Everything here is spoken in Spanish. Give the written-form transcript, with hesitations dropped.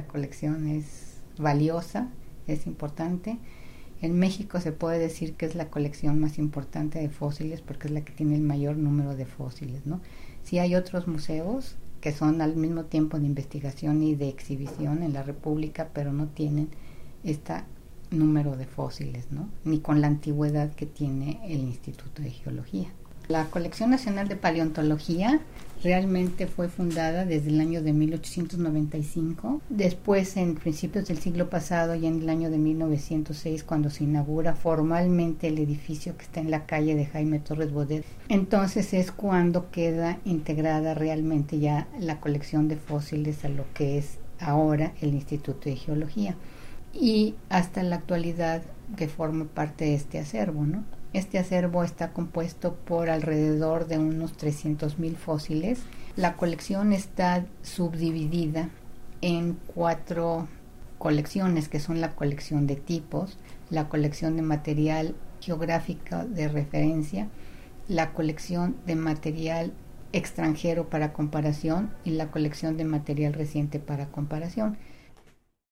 la colección es valiosa, es importante. En México se puede decir que es la colección más importante de fósiles porque es la que tiene el mayor número de fósiles, ¿no? Sí hay otros museos que son al mismo tiempo de investigación y de exhibición en la República, pero no tienen este número de fósiles, ¿no? Ni con la antigüedad que tiene el Instituto de Geología. La Colección Nacional de Paleontología realmente fue fundada desde el año de 1895. Después, en principios del siglo pasado, ya en el año de 1906, cuando se inaugura formalmente el edificio que está en la calle de Jaime Torres Bodet, entonces es cuando queda integrada realmente ya la colección de fósiles a lo que es ahora el Instituto de Geología. Y hasta la actualidad que forma parte de este acervo, ¿no? Este acervo está compuesto por alrededor de unos 300,000 fósiles. La colección está subdividida en 4 colecciones, que son la colección de tipos, la colección de material geográfico de referencia, la colección de material extranjero para comparación y la colección de material reciente para comparación.